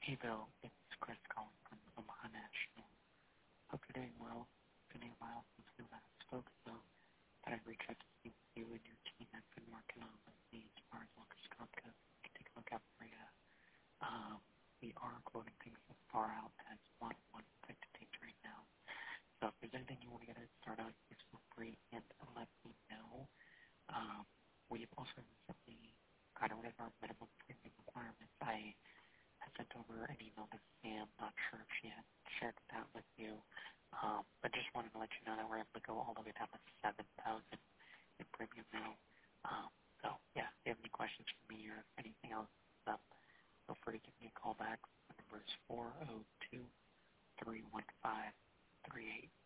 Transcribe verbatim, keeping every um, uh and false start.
Hey Bill, it's Chris calling from Omaha National. Hope you're doing well. It's been a while since we last spoke, so thought I'd reach out to see what you and your team have been working on lately as far as workers' comp goes. We can take a look out for you. Um, we are quoting things as far out as one one effective dates right now. So if there's anything you want to get it started on, please feel free and let me know. Um, we've also recently kind of read our minimum premium requirements. I I sent over an email to Sam. Not sure if she had shared that with you, um, but just wanted to let you know that we're able to go all the way down to seven thousand in premium now. Um, so yeah, if you have any questions for me or anything else, um, feel free to give me a call back. My number is four zero two three one five three eight